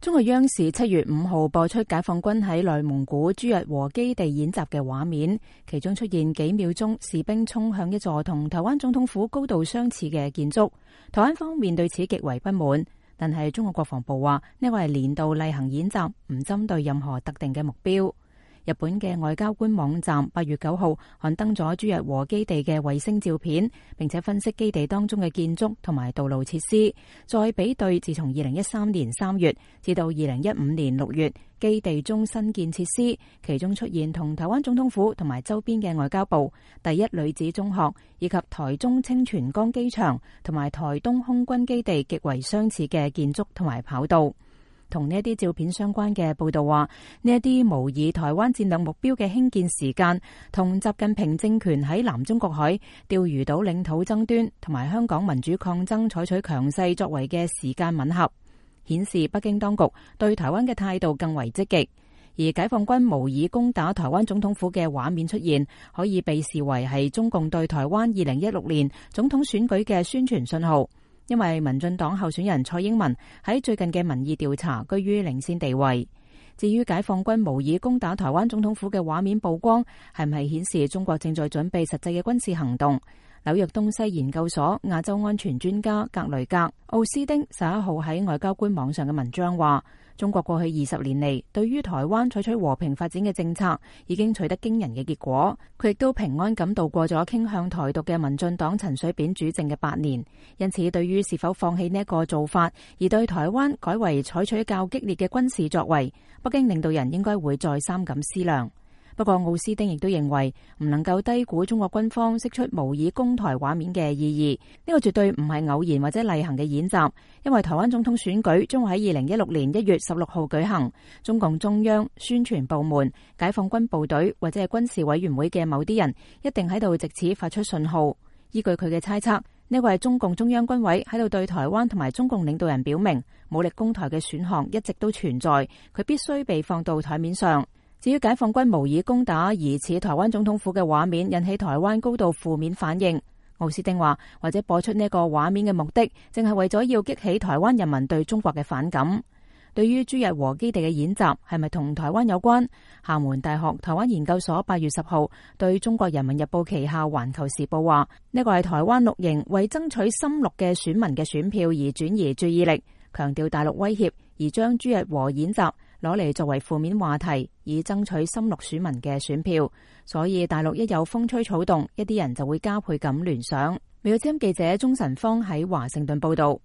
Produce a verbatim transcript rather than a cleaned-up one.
中國央視七月五號播出解放軍喺內蒙古朱日和基地演習嘅畫面，其中出現幾秒鐘士兵衝向一座同台灣總統府高度相似嘅建築。台灣方面對此極為不滿，但係中國國防部話呢個係年度例行演習，唔針對任何特定嘅目標。日本嘅外交官網站八月九號刊登咗朱日和基地嘅衛星照片，並且分析基地當中嘅建築同埋道路設施，再比對自從二零一三年三月至到二零一五年六月基地中新建設施，其中出現同台灣總統府同埋周邊嘅外交部、第一女子中學以及台中清泉崗機場同埋台東空軍基地極為相似嘅建築同埋跑道。同呢一啲照片相關嘅報道話，呢一啲模擬台灣戰略目標嘅興建時間，同習近平政權喺南中國海釣魚島領土爭端同埋香港民主抗爭採取強勢作為嘅時間吻合，顯示北京當局對台灣嘅態度更為積極。而解放軍模擬攻打台灣總統府嘅畫面出現，可以被視為係中共對台灣二零一六年總統選舉嘅宣傳信號。因為民進黨候選人蔡英文喺最近嘅民意調查居於領先地位。至於解放軍模擬攻打台灣總統府嘅畫面曝光，係唔係顯示中國正在準備實際嘅軍事行動？紐約東西研究所亞洲安全專家格雷格奧斯丁十一號喺外交官網上嘅文章話，中國過去二十年嚟對於台灣採取和平發展嘅政策已經取得驚人嘅結果。佢亦都平安咁度過咗傾向台獨嘅民進黨陳水扁主政嘅八年。因此，對於是否放棄呢一個做法，而對台灣改為採取較激烈嘅軍事作為，北京領導人應該會再三咁思量。不過，奧斯丁亦都認為唔能夠低估中國軍方釋出模擬攻台畫面嘅意義。呢個絕對唔係偶然或者例行嘅演習，因為台灣總統選舉將會喺二零一六年一月十六號舉行。中共中央宣傳部門、解放軍部隊或者係軍事委員會嘅某啲人一定喺度藉此發出信號。依據佢嘅猜測，呢個係中共中央軍委喺度對台灣同埋中共領導人表明，武力攻台嘅選項一直都存在，佢必須被放到台面上。至於解放軍模擬攻打疑似台灣總統府嘅畫面，引起台灣高度負面反應。奧斯丁話，或者播出呢個畫面嘅目的，正係為咗要激起台灣人民對中國嘅反感。對於朱日和基地嘅演習係咪同台灣有關？廈門大學台灣研究所八月十號對中國人民日報旗下環球時報話，呢個係台灣綠營為爭取深綠嘅選民嘅選票而轉移注意力，強調大陸威脅，而將朱日和演習攞嚟作為負面話題，以爭取深綠選民嘅選票。所以大陸一有風吹草動，一啲人就會加倍咁聯想。美國之音記者鍾晨芳喺華盛頓報道。